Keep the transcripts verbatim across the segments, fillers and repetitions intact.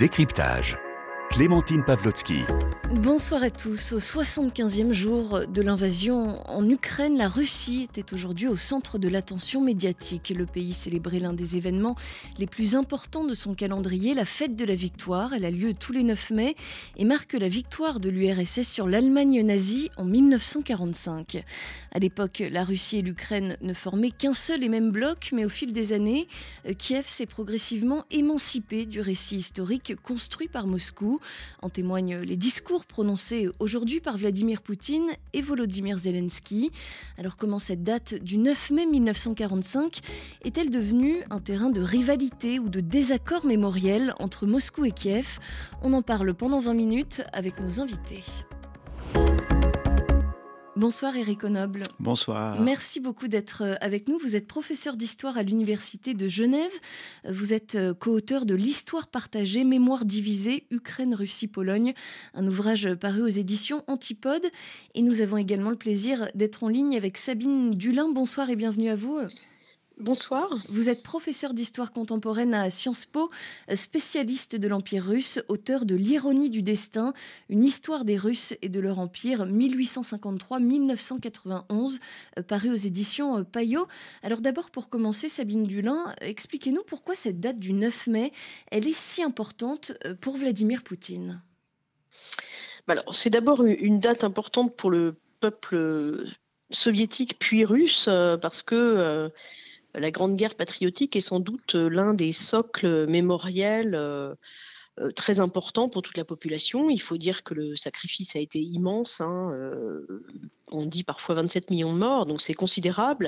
Décryptage. Clémentine Pavlotsky. Bonsoir à tous. Au soixante-quinzième jour de l'invasion en Ukraine, la Russie était aujourd'hui au centre de l'attention médiatique. Le pays célébrait l'un des événements les plus importants de son calendrier, la fête de la victoire. Elle a lieu tous les neuf mai et marque la victoire de l'U R S S sur l'Allemagne nazie en mille neuf cent quarante-cinq. À l'époque, la Russie et l'Ukraine ne formaient qu'un seul et même bloc, mais au fil des années, Kiev s'est progressivement émancipé du récit historique construit par Moscou. En témoignent les discours prononcés aujourd'hui par Vladimir Poutine et Volodymyr Zelensky. Alors comment cette date du neuf mai mille neuf cent quarante-cinq est-elle devenue un terrain de rivalité ou de désaccord mémoriel entre Moscou et Kiev ? On en parle pendant vingt minutes avec nos invités. Bonsoir Éric Honoble. Bonsoir. Merci beaucoup d'être avec nous. Vous êtes professeur d'histoire à l'Université de Genève. Vous êtes co-auteur de l'Histoire partagée, Mémoire divisée, Ukraine, Russie, Pologne, un ouvrage paru aux éditions Antipodes. Et nous avons également le plaisir d'être en ligne avec Sabine Dulin. Bonsoir et bienvenue à vous. Bonsoir. Vous êtes professeur d'histoire contemporaine à Sciences Po, spécialiste de l'Empire russe, auteur de L'Ironie du destin, une histoire des Russes et de leur empire mille huit cent cinquante-trois à mille neuf cent quatre-vingt-onze, paru aux éditions Payot. Alors d'abord, pour commencer, Sabine Dulin, expliquez-nous pourquoi cette date du neuf mai, elle est si importante pour Vladimir Poutine. Alors, c'est d'abord une date importante pour le peuple soviétique puis russe, parce que la Grande Guerre patriotique est sans doute l'un des socles mémoriels euh, euh, très importants pour toute la population. Il faut dire que le sacrifice a été immense. Hein, euh, on dit parfois vingt-sept millions de morts, donc c'est considérable.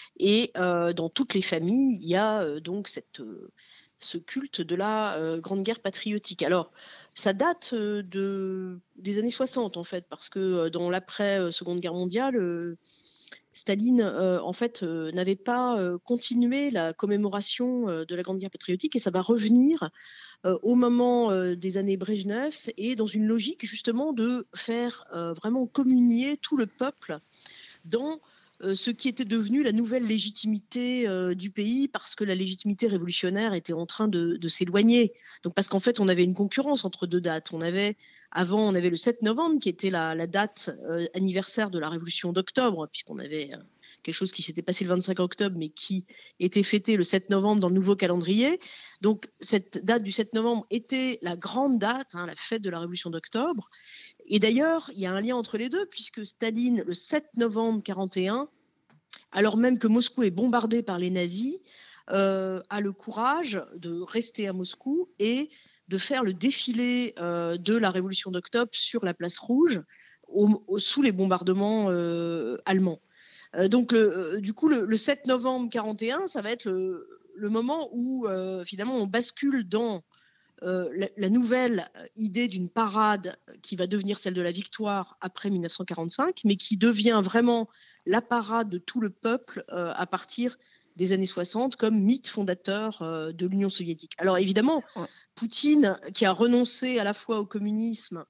Et euh, dans toutes les familles, il y a euh, donc cette, euh, ce culte de la euh, Grande Guerre patriotique. Alors, ça date euh, de, des années soixante, en fait, parce que euh, dans l'après-Seconde Guerre mondiale, euh, Staline, euh, en fait, euh, n'avait pas euh, continué la commémoration euh, de la Grande Guerre patriotique et ça va revenir euh, au moment euh, des années Brejnev et dans une logique justement de faire euh, vraiment communier tout le peuple dans euh, ce qui était devenu la nouvelle légitimité euh, du pays parce que la légitimité révolutionnaire était en train de, de s'éloigner. Donc parce qu'en fait, on avait une concurrence entre deux dates. On avait Avant, on avait le sept novembre, qui était la, la date euh, anniversaire de la Révolution d'octobre, puisqu'on avait euh, quelque chose qui s'était passé le vingt-cinq octobre, mais qui était fêté le sept novembre dans le nouveau calendrier. Donc, cette date du sept novembre était la grande date, hein, la fête de la Révolution d'octobre. Et d'ailleurs, il y a un lien entre les deux, puisque Staline, le sept novembre quarante et un, alors même que Moscou est bombardé par les nazis, euh, a le courage de rester à Moscou et de faire le défilé euh, de la Révolution d'octobre sur la place Rouge au, au, sous les bombardements euh, allemands. Euh, donc, le, euh, du coup, le, le sept novembre quarante et un, ça va être le, le moment où, euh, finalement, on bascule dans euh, la, la nouvelle idée d'une parade qui va devenir celle de la victoire après mille neuf cent quarante-cinq, mais qui devient vraiment la parade de tout le peuple euh, à partir des années soixante comme mythe fondateur euh, de l'Union soviétique. Alors évidemment, Poutine, qui a renoncé à la fois au communisme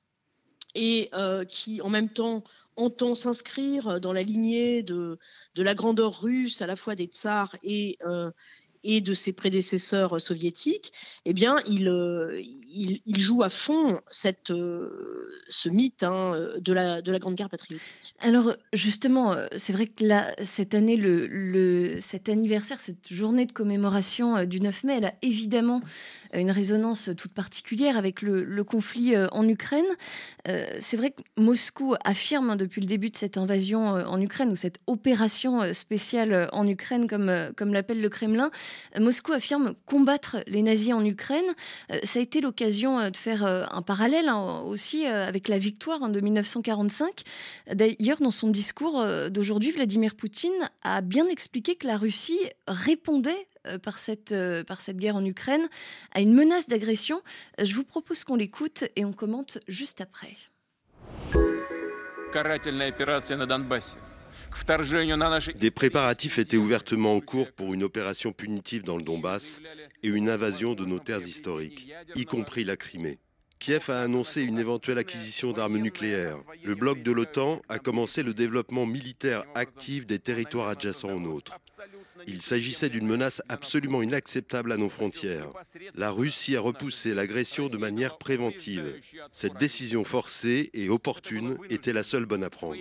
et euh, qui en même temps entend s'inscrire dans la lignée de, de la grandeur russe, à la fois des tsars et, euh, et de ses prédécesseurs soviétiques, eh bien, il, euh, il, il joue à fond cette, euh, ce mythe hein, de, la, de la Grande Guerre patriotique. Alors, justement, c'est vrai que là, cette année, le, le, cet anniversaire, cette journée de commémoration du neuf mai, elle a évidemment une résonance toute particulière avec le, le conflit en Ukraine. Euh, c'est vrai que Moscou affirme hein, depuis le début de cette invasion en Ukraine, ou cette opération spéciale en Ukraine, comme, comme l'appelle le Kremlin, Moscou affirme combattre les nazis en Ukraine. Euh, ça a été l'occasion de faire euh, un parallèle hein, aussi euh, avec la victoire hein, de mille neuf cent quarante-cinq. D'ailleurs, dans son discours euh, d'aujourd'hui, Vladimir Poutine a bien expliqué que la Russie répondait euh, par, cette, euh, par cette guerre en Ukraine à une menace d'agression. Euh, je vous propose qu'on l'écoute et on commente juste après. Des préparatifs étaient ouvertement en cours pour une opération punitive dans le Donbass et une invasion de nos terres historiques, y compris la Crimée. Kiev a annoncé une éventuelle acquisition d'armes nucléaires. Le bloc de l'OTAN a commencé le développement militaire actif des territoires adjacents aux nôtres. Il s'agissait d'une menace absolument inacceptable à nos frontières. La Russie a repoussé l'agression de manière préventive. Cette décision forcée et opportune était la seule bonne à prendre.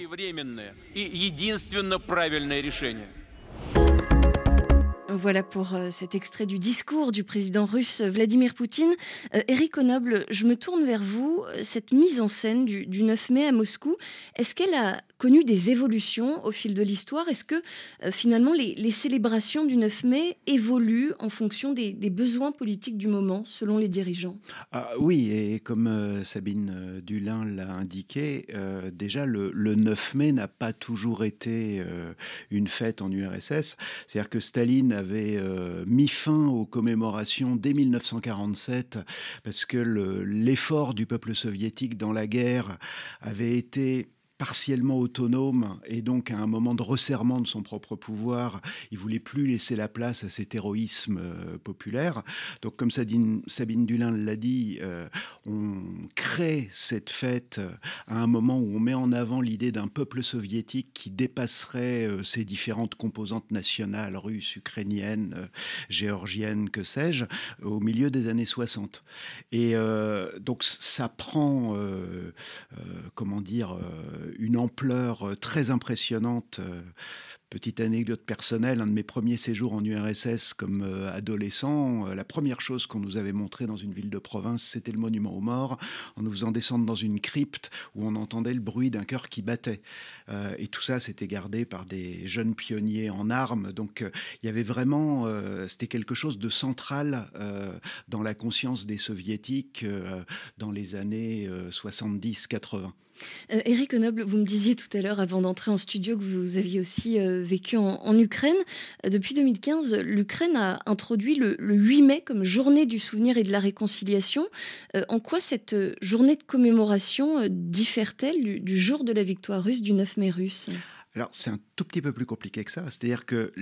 Voilà pour euh, cet extrait du discours du président russe Vladimir Poutine. Euh, Éric Honoble, je me tourne vers vous. Cette mise en scène du, du neuf mai à Moscou, est-ce qu'elle a connu des évolutions au fil de l'histoire ? Est-ce que euh, finalement les, les célébrations du neuf mai évoluent en fonction des, des besoins politiques du moment, selon les dirigeants ? Ah, oui, et comme euh, Sabine Dulin l'a indiqué, euh, déjà le, le neuf mai n'a pas toujours été euh, une fête en U R S S. C'est-à-dire que Staline avait euh, mis fin aux commémorations dès mille neuf cent quarante-sept parce que le, l'effort du peuple soviétique dans la guerre avait été partiellement autonome et donc à un moment de resserrement de son propre pouvoir, il voulait plus laisser la place à cet héroïsme euh, populaire. Donc comme Sabine, Sabine Dulin l'a dit, euh, on crée cette fête à un moment où on met en avant l'idée d'un peuple soviétique qui dépasserait euh, ses différentes composantes nationales, russes, ukrainiennes, euh, géorgiennes, que sais-je, au milieu des années soixante. Et euh, donc ça prend, euh, euh, comment dire, euh, une ampleur très impressionnante. Petite anecdote personnelle, un de mes premiers séjours en U R S S comme euh, adolescent, euh, la première chose qu'on nous avait montrée dans une ville de province, c'était le monument aux morts, en nous faisant descendre dans une crypte où on entendait le bruit d'un cœur qui battait. Euh, et tout ça, c'était gardé par des jeunes pionniers en armes. Donc, euh, il y avait vraiment, euh, c'était quelque chose de central euh, dans la conscience des soviétiques euh, dans les années euh, soixante-dix quatre-vingts. Euh, Éric Honoble, vous me disiez tout à l'heure, avant d'entrer en studio, que vous aviez aussi euh, vécu en, en Ukraine. Euh, depuis deux mille quinze, l'Ukraine a introduit le, le huit mai comme journée du souvenir et de la réconciliation. Euh, en quoi cette journée de commémoration euh, diffère-t-elle du, du jour de la victoire russe, du neuf mai russe ? Alors, c'est un tout petit peu plus compliqué que ça. C'est-à-dire que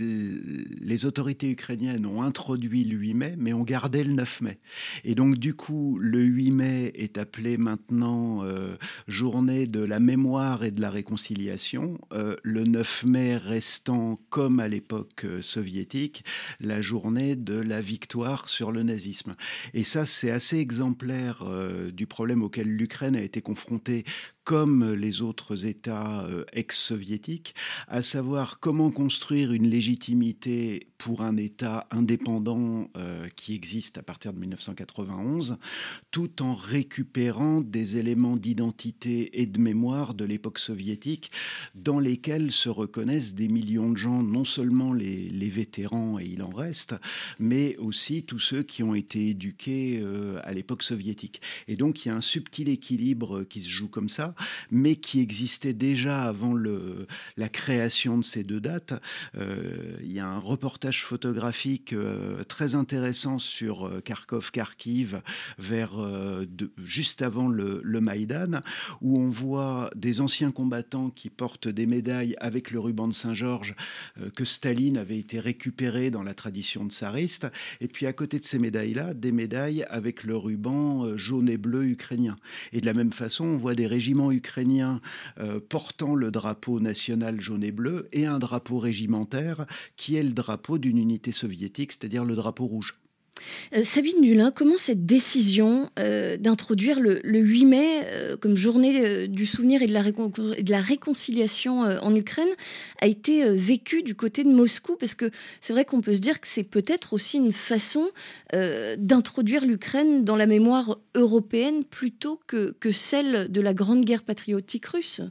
les autorités ukrainiennes ont introduit le huit mai, mais ont gardé le neuf mai. Et donc, du coup, le huit mai est appelé maintenant euh, journée de la mémoire et de la réconciliation. Euh, le neuf mai restant, comme à l'époque euh, soviétique, la journée de la victoire sur le nazisme. Et ça, c'est assez exemplaire euh, du problème auquel l'Ukraine a été confrontée comme les autres États euh, ex-soviétiques, à savoir comment construire une légitimité pour un État indépendant euh, qui existe à partir de mille neuf cent quatre-vingt-onze, tout en récupérant des éléments d'identité et de mémoire de l'époque soviétique dans lesquels se reconnaissent des millions de gens, non seulement les, les vétérans, et il en reste, mais aussi tous ceux qui ont été éduqués euh, à l'époque soviétique. Et donc, il y a un subtil équilibre qui se joue comme ça, mais qui existait déjà avant le, la création de ces deux dates. Euh, il y a un reportage photographique euh, très intéressant sur euh, Kharkov-Kharkiv vers euh, de, juste avant le, le Maïdan, où on voit des anciens combattants qui portent des médailles avec le ruban de Saint-Georges euh, que Staline avait été récupéré dans la tradition tsariste, et puis à côté de ces médailles-là, des médailles avec le ruban euh, jaune et bleu ukrainien. Et de la même façon, on voit des régiments ukrainiens euh, portant le drapeau national jaune et bleu et un drapeau régimentaire qui est le drapeau d'une unité soviétique, c'est-à-dire le drapeau rouge. Euh, Sabine Dulin, comment cette décision euh, d'introduire le, le huit mai euh, comme journée euh, du souvenir et de la, récon- et de la réconciliation euh, en Ukraine a été euh, vécue du côté de Moscou ? Parce que c'est vrai qu'on peut se dire que c'est peut-être aussi une façon euh, d'introduire l'Ukraine dans la mémoire européenne plutôt que, que celle de la grande guerre patriotique russe.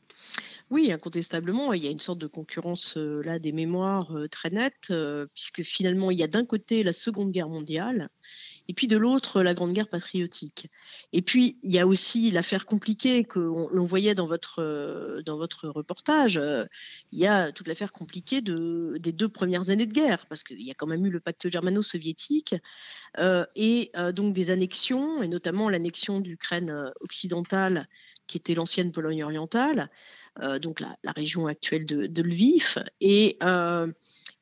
Oui, incontestablement, il y a une sorte de concurrence euh, là des mémoires euh, très nette, euh, puisque finalement il y a d'un côté la Seconde Guerre mondiale, et puis de l'autre la Grande Guerre patriotique. Et puis il y a aussi l'affaire compliquée que on- l'on voyait dans votre euh, dans votre reportage. Euh, il y a toute l'affaire compliquée de des deux premières années de guerre, parce qu'il y a quand même eu le pacte germano-soviétique euh, et euh, donc des annexions, et notamment l'annexion d'Ukraine euh, occidentale, qui était l'ancienne Pologne orientale, euh, donc la, la région actuelle de, de Lviv. Et, euh,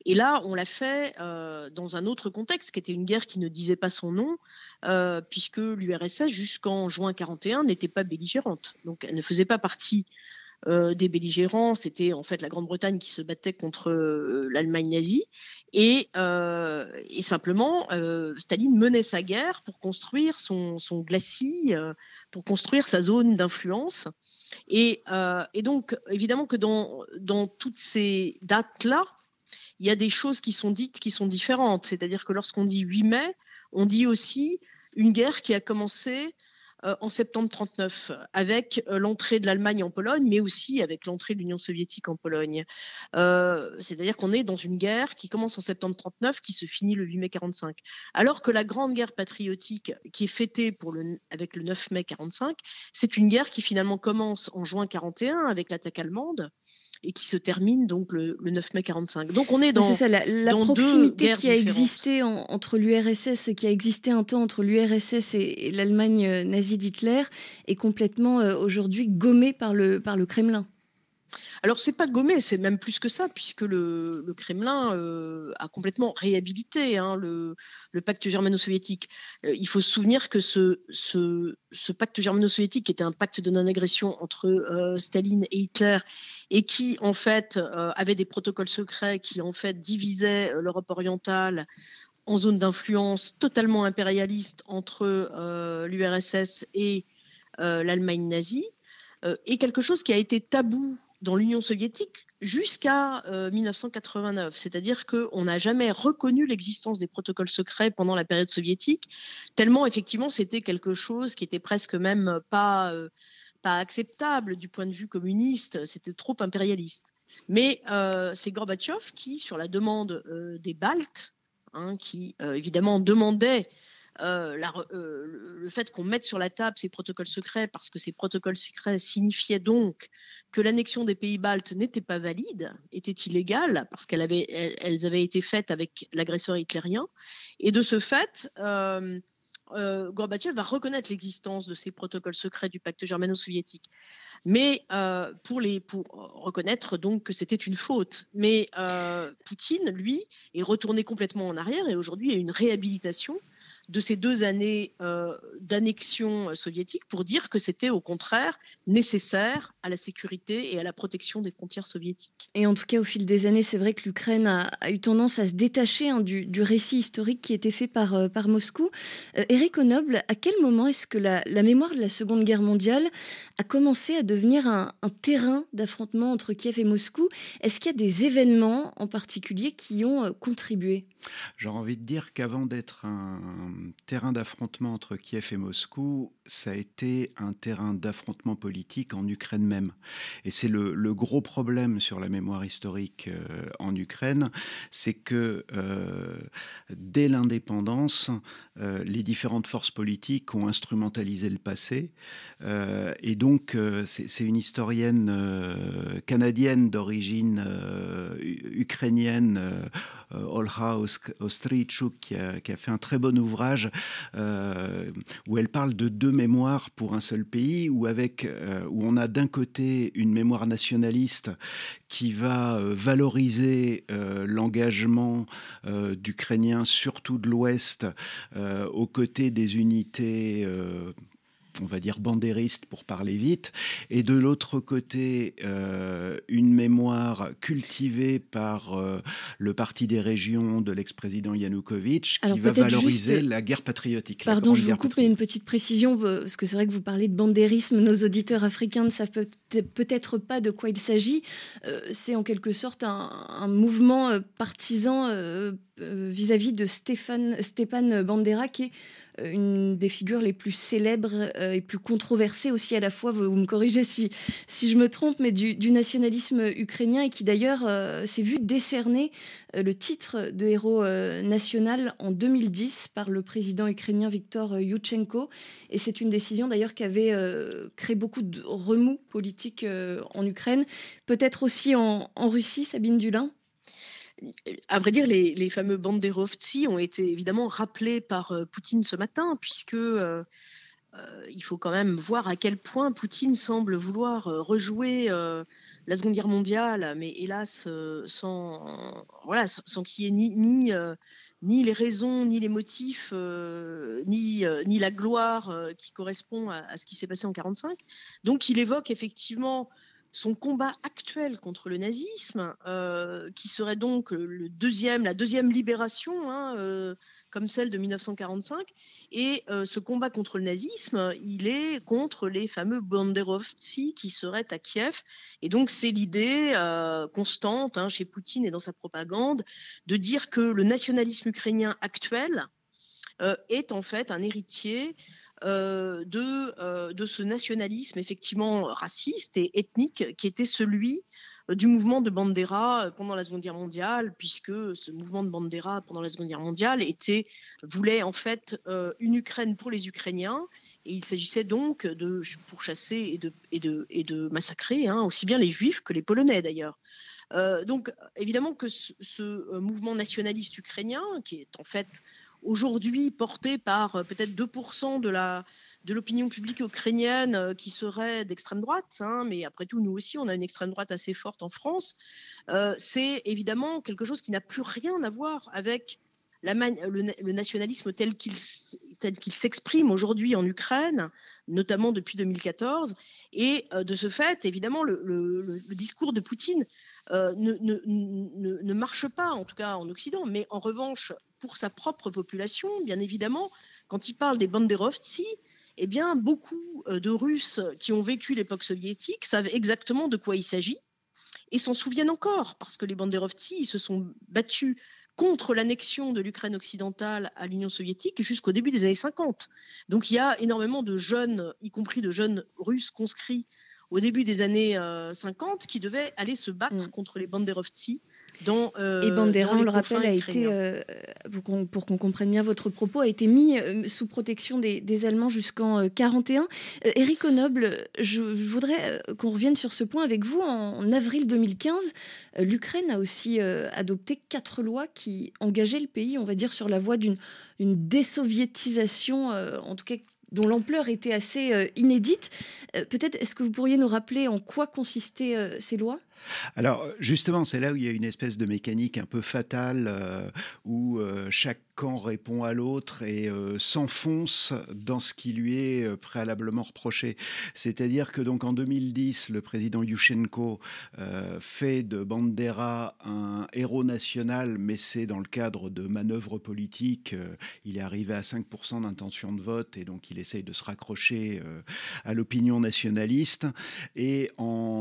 Et là, on l'a fait euh, dans un autre contexte, qui était une guerre qui ne disait pas son nom, euh, puisque l'U R S S, jusqu'en juin quarante et un, n'était pas belligérante. Donc, elle ne faisait pas partie euh, des belligérants. C'était en fait la Grande-Bretagne qui se battait contre euh, l'Allemagne nazie. Et, euh, et simplement, euh, Staline menait sa guerre pour construire son, son glacis, euh, pour construire sa zone d'influence. Et, euh, et donc, évidemment que dans, dans toutes ces dates-là, il y a des choses qui sont dites qui sont différentes. C'est-à-dire que lorsqu'on dit huit mai, on dit aussi une guerre qui a commencé euh, en septembre trente-neuf, avec euh, l'entrée de l'Allemagne en Pologne, mais aussi avec l'entrée de l'Union soviétique en Pologne. Euh, c'est-à-dire qu'on est dans une guerre qui commence en septembre trente-neuf, qui se finit le huit mai quarante-cinq. Alors que la grande guerre patriotique, qui est fêtée pour le, avec le neuf mai quarante-cinq, c'est une guerre qui finalement commence en juin quarante et un avec l'attaque allemande, et qui se termine donc le, le neuf mai quarante-cinq. Donc on est dans, c'est ça, la, la dans proximité deux qui a différentes. existé en, entre l'U R S S, qui a existé un temps entre l'U R S S et, et l'Allemagne nazie d'Hitler, est complètement euh, aujourd'hui gommée par le, par le Kremlin. Alors, c'est pas gommé, c'est même plus que ça, puisque le, le Kremlin euh, a complètement réhabilité hein, le, le pacte germano-soviétique. Euh, il faut se souvenir que ce, ce, ce pacte germano-soviétique, qui était un pacte de non-agression entre euh, Staline et Hitler, et qui, en fait, euh, avait des protocoles secrets qui, en fait, divisaient euh, l'Europe orientale en zone d'influence totalement impérialiste entre euh, l'U R S S et euh, l'Allemagne nazie, euh, est quelque chose qui a été tabou dans l'Union soviétique jusqu'à euh, mille neuf cent quatre-vingt-neuf. C'est-à-dire qu'on n'a jamais reconnu l'existence des protocoles secrets pendant la période soviétique, tellement effectivement c'était quelque chose qui était presque même pas, euh, pas acceptable du point de vue communiste, c'était trop impérialiste. Mais euh, c'est Gorbatchev qui, sur la demande euh, des Baltes, hein, qui euh, évidemment demandait Euh, la, euh, le fait qu'on mette sur la table ces protocoles secrets, parce que ces protocoles secrets signifiaient donc que l'annexion des pays baltes n'était pas valide, était illégale, parce qu'elles avaient, elles, elles avaient été faites avec l'agresseur hitlérien. Et de ce fait, euh, euh, Gorbatchev va reconnaître l'existence de ces protocoles secrets du pacte germano-soviétique, mais euh, pour, les, pour reconnaître donc que c'était une faute. Mais euh, Poutine, lui, est retourné complètement en arrière, et aujourd'hui il y a une réhabilitation de ces deux années euh, d'annexion soviétique pour dire que c'était au contraire nécessaire à la sécurité et à la protection des frontières soviétiques. Et en tout cas, au fil des années, c'est vrai que l'Ukraine a, a eu tendance à se détacher hein, du, du récit historique qui était fait par, euh, par Moscou. Euh, Éric Honoble, à quel moment est-ce que la, la mémoire de la Seconde Guerre mondiale a commencé à devenir un, un terrain d'affrontement entre Kiev et Moscou ? Est-ce qu'il y a des événements en particulier qui ont euh, contribué ? J'aurais envie de dire qu'avant d'être un terrain d'affrontement entre Kiev et Moscou, ça a été un terrain d'affrontement politique en Ukraine même. Et c'est le, le gros problème sur la mémoire historique euh, en Ukraine, c'est que euh, dès l'indépendance, euh, les différentes forces politiques ont instrumentalisé le passé. Euh, et donc, euh, c'est, c'est une historienne euh, canadienne d'origine euh, ukrainienne, euh, Olha Ostrychuk, qui a, qui a fait un très bon ouvrage euh, où elle parle de deux mémoires pour un seul pays, où, avec, euh, où on a d'un côté une mémoire nationaliste qui va euh, valoriser euh, l'engagement euh, d'Ukrainiens, surtout de l'Ouest, euh, aux côtés des unités euh, on va dire bandériste pour parler vite, et de l'autre côté, euh, une mémoire cultivée par euh, le Parti des régions de l'ex-président Yanukovych, qui va valoriser juste... la guerre patriotique. Pardon, je vous coupe, mais une petite précision, parce que c'est vrai que vous parlez de bandérisme, nos auditeurs africains ne savent peut-être pas de quoi il s'agit. Euh, c'est en quelque sorte un, un mouvement partisan euh, vis-à-vis de Stéphane, Stepan Bandera, qui est une des figures les plus célèbres et plus controversées aussi à la fois, vous me corrigez si, si je me trompe, mais du, du nationalisme ukrainien, et qui d'ailleurs euh, s'est vu décerner euh, le titre de héros euh, national en deux mille dix par le président ukrainien Viktor Youtchenko. Et c'est une décision d'ailleurs qui avait euh, créé beaucoup de remous politiques euh, en Ukraine, peut-être aussi en, en Russie, Sabine Dulin. À vrai dire, les, les fameux banderovtsi ont été évidemment rappelés par euh, Poutine ce matin, puisque euh, euh, il faut quand même voir à quel point Poutine semble vouloir euh, rejouer euh, la Seconde Guerre mondiale, mais hélas, euh, sans, voilà, sans, sans qu'il y ait ni, ni, euh, ni les raisons, ni les motifs, euh, ni, euh, ni la gloire euh, qui correspond à, à ce qui s'est passé en mille neuf cent quarante-cinq. Donc il évoque effectivement son combat actuel contre le nazisme, euh, qui serait donc le deuxième, la deuxième libération, hein, euh, comme celle de mille neuf cent quarante-cinq. Et euh, ce combat contre le nazisme, il est contre les fameux banderovtsi qui seraient à Kiev. Et donc c'est l'idée euh, constante hein, chez Poutine et dans sa propagande de dire que le nationalisme ukrainien actuel euh, est en fait un héritier Euh, de, euh, de ce nationalisme effectivement raciste et ethnique qui était celui euh, du mouvement de Bandera pendant la Seconde Guerre mondiale, puisque ce mouvement de Bandera pendant la Seconde Guerre mondiale était, voulait en fait euh, une Ukraine pour les Ukrainiens, et il s'agissait donc de pourchasser et de, et de, et de massacrer hein, aussi bien les Juifs que les Polonais d'ailleurs. Euh, donc évidemment que ce, ce mouvement nationaliste ukrainien, qui est en fait aujourd'hui porté par euh, peut-être deux pour cent de la de l'opinion publique ukrainienne euh, qui serait d'extrême droite, hein, mais après tout, nous aussi, on a une extrême droite assez forte en France, euh, c'est évidemment quelque chose qui n'a plus rien à voir avec la man- le, le nationalisme tel qu'il, tel qu'il s'exprime aujourd'hui en Ukraine, notamment depuis deux mille quatorze, et euh, de ce fait, évidemment, le, le, le discours de Poutine euh, ne, ne, ne, ne marche pas, en tout cas en Occident, mais en revanche, pour sa propre population, bien évidemment, quand il parle des banderovtsi, eh bien, beaucoup de Russes qui ont vécu l'époque soviétique savent exactement de quoi il s'agit et s'en souviennent encore, parce que les banderovtsi ils se sont battus contre l'annexion de l'Ukraine occidentale à l'Union soviétique jusqu'au début des années cinquante. Donc il y a énormément de jeunes, y compris de jeunes Russes conscrits au début des années euh, cinquante, qui devaient aller se battre mmh. contre les banderovtsi. Dans, euh, et Bandera, on le rappelle, a été, euh, pour, qu'on, pour qu'on comprenne bien votre propos, a été mis euh, sous protection des, des Allemands jusqu'en mille neuf cent quarante et un. Euh, Éric Honoble, je, je voudrais euh, qu'on revienne sur ce point avec vous. En, en avril deux mille quinze, euh, l'Ukraine a aussi euh, adopté quatre lois qui engageaient le pays, on va dire, sur la voie d'une une désoviétisation, euh, en tout cas dont l'ampleur était assez euh, inédite. Euh, peut-être, est-ce que vous pourriez nous rappeler en quoi consistaient euh, ces lois ? Alors justement, c'est là où il y a une espèce de mécanique un peu fatale euh, où euh, chaque camp répond à l'autre et euh, s'enfonce dans ce qui lui est euh, préalablement reproché. C'est-à-dire que donc en deux mille dix, le président Yushchenko euh, fait de Bandera un héros national, mais c'est dans le cadre de manœuvres politiques. Euh, il est arrivé à cinq pour cent d'intention de vote et donc il essaye de se raccrocher euh, à l'opinion nationaliste. Et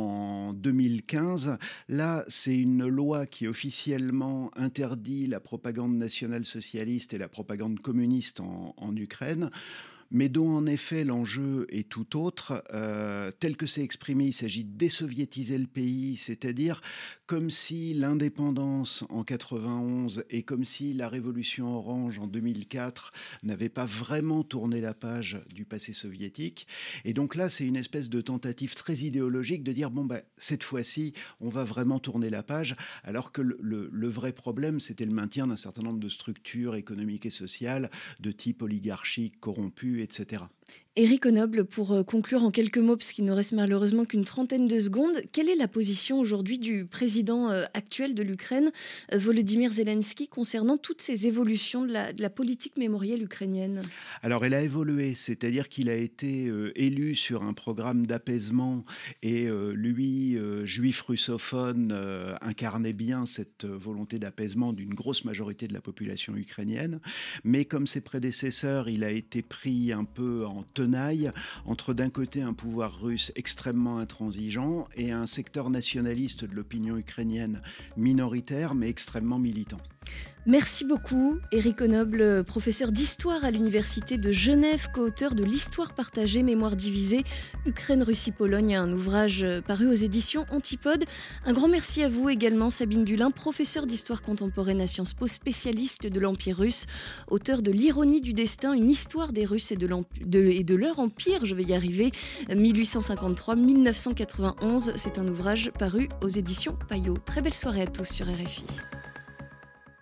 en deux mille quinze, là, c'est une loi qui officiellement interdit la propagande nationale-socialiste et la propagande communiste en, en Ukraine, mais dont en effet l'enjeu est tout autre. Euh, tel que c'est exprimé, il s'agit de désoviétiser le pays, c'est-à-dire comme si l'indépendance en quatre-vingt-onze et comme si la révolution orange en deux mille quatre n'avaient pas vraiment tourné la page du passé soviétique. Et donc là, c'est une espèce de tentative très idéologique de dire, bon, ben, cette fois-ci, on va vraiment tourner la page, alors que le, le, le vrai problème, c'était le maintien d'un certain nombre de structures économiques et sociales de type oligarchique, corrompu, et cetera. Éric Honoble, pour conclure en quelques mots, parce qu'il ne reste malheureusement qu'une trentaine de secondes, quelle est la position aujourd'hui du président actuel de l'Ukraine, Volodymyr Zelensky, concernant toutes ces évolutions de la, de la politique mémorielle ukrainienne ? Alors, elle a évolué, c'est-à-dire qu'il a été euh, élu sur un programme d'apaisement et euh, lui, euh, juif russophone, euh, incarnait bien cette volonté d'apaisement d'une grosse majorité de la population ukrainienne. Mais comme ses prédécesseurs, il a été pris un peu en tenaille entre d'un côté un pouvoir russe extrêmement intransigeant et un secteur nationaliste de l'opinion ukrainienne minoritaire mais extrêmement militant. Merci beaucoup, Éric Honoble, professeur d'histoire à l'Université de Genève, co-auteur de l'Histoire partagée, mémoire divisée, Ukraine, Russie, Pologne, un ouvrage paru aux éditions Antipode. Un grand merci à vous également, Sabine Dulin, professeure d'histoire contemporaine à Sciences Po, spécialiste de l'Empire russe, auteur de L'ironie du destin, une histoire des Russes et de, de, et de leur empire, je vais y arriver, mille huit cent cinquante-trois à mille neuf cent quatre-vingt-onze. C'est un ouvrage paru aux éditions Payot. Très belle soirée à tous sur R F I.